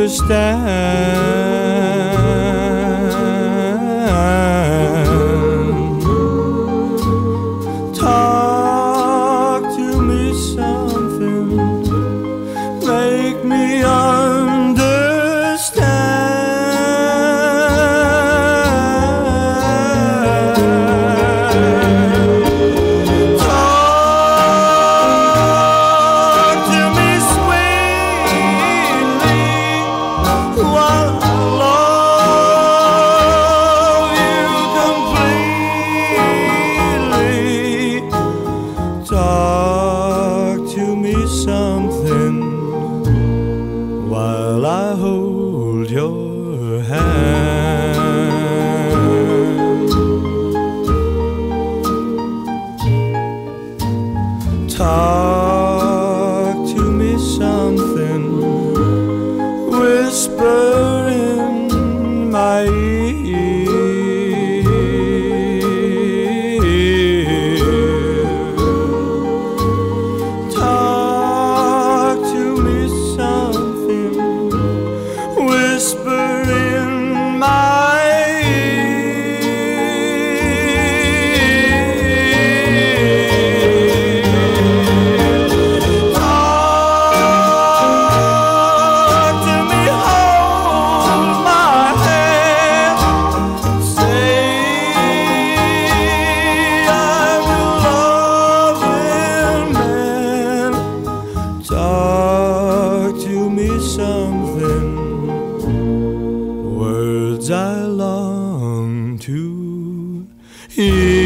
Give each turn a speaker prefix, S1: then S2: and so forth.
S1: Talk to me something, make me understand. Talk to me sweetly while I love you completely. Talk to me something while I hold your hand. Talk to me something, whisper in my ear. Talk to me something, whisper in my ear. Talk to me, hold my hand, say I'm your loving man. Talk to me something, words I long to hear.